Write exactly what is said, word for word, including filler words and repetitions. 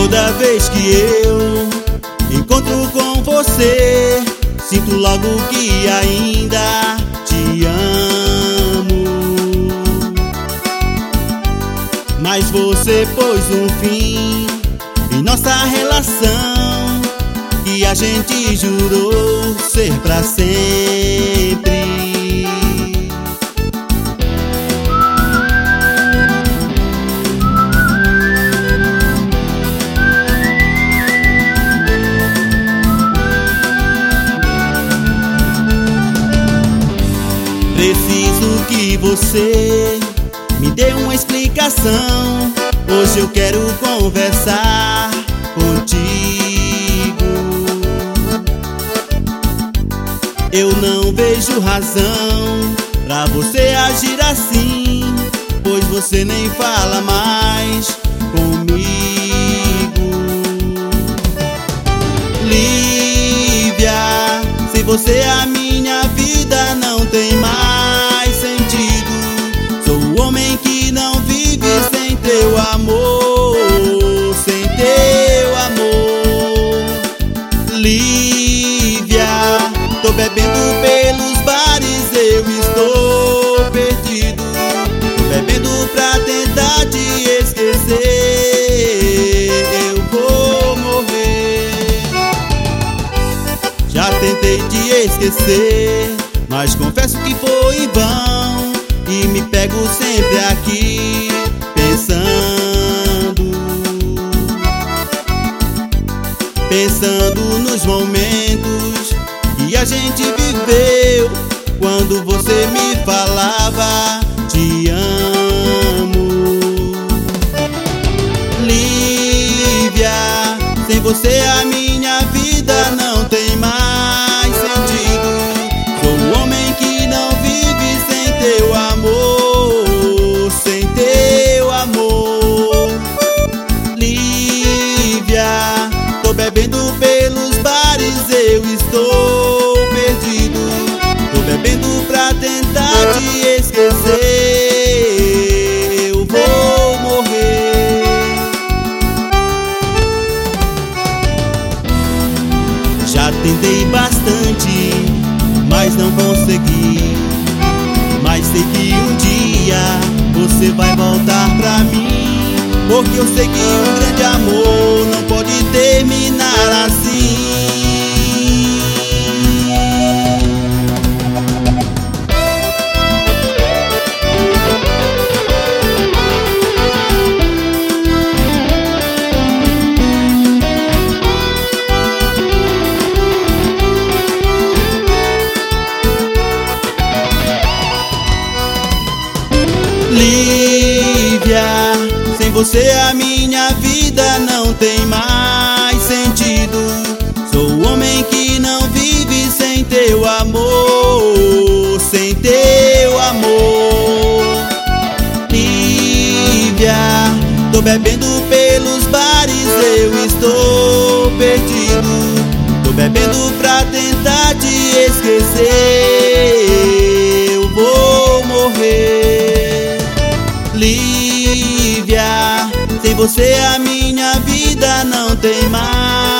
Toda vez que eu encontro com você, sinto logo que ainda te amo. Mas você pôs um fim em nossa relação, que a gente jurou ser pra sempre. Preciso que você me dê uma explicação. Hoje eu quero conversar contigo. Eu não vejo razão pra você agir assim, pois você nem fala mais comigo. Lívia, sem você a minha vida não tem mais sentido. Sou o homem que não vive sem teu amor, sem teu amor. Lívia, tô bebendo pelos bares, eu estou perdido. Tô bebendo pra tentar te esquecer, eu vou morrer. Já tentei te esquecer, mas confesso que foi em vão, e me pego sempre aqui pensando, pensando nos momentos que a gente viveu, quando você me falava te amo. Lívia, sem você a minha vida não tem mais sentido. Sou o homem que não vive sem teu amor, sem teu amor. Lívia, tô bebendo pelos bares, eu estou perdido. Tô bebendo pra tentar te esquecer, eu vou morrer. Já tentei bastante, mas não consegui. Mas sei que um dia você vai voltar pra mim, porque eu sei que um grande amor não pode terminar assim. Lívia, sem você a minha vida não tem mais sentido. Sou o homem que não vive sem teu amor, sem teu amor. Lívia, tô bebendo pelos bares, eu estou perdido. Tô bebendo pra tentar te esquecer, eu vou morrer. Lívia, sem você a minha vida não tem mais